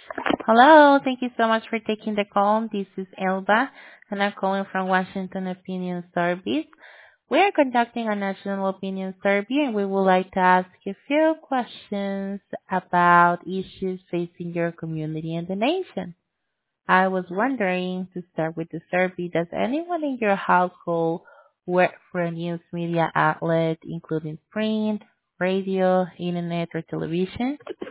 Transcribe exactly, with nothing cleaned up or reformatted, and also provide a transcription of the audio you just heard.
Hello. Thank you so much for taking the call. This is Elba, and I'm calling from Washington Opinion Service. We are conducting a national opinion survey, and we would like to ask you a few questions about issues facing your community and the nation. I was wondering, to start with the survey, does anyone in your household work for a news media outlet, including print, radio, internet, or television?